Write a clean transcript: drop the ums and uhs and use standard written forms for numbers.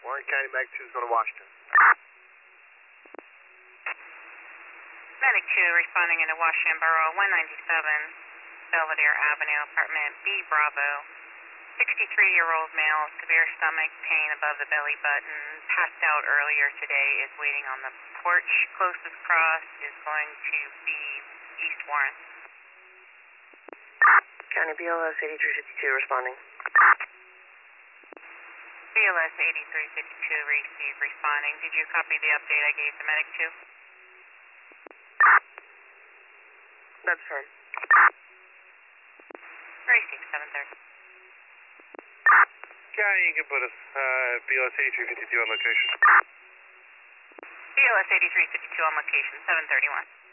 Warren County Mag 2 is going to Washington. Medic 2 responding into Washington Borough, 197 Belvedere Avenue, apartment B Bravo. 63-year-old male, severe stomach pain above the belly button, passed out earlier today, is waiting on the porch. Closest cross is going to be East Warren. County BLS 8352 responding. BLS 8352 received responding. Did you copy the update I gave to Medic 2? That's firm. Received 730. County, you can put us BLS 8352 on location. BLS 8352 on location, 731.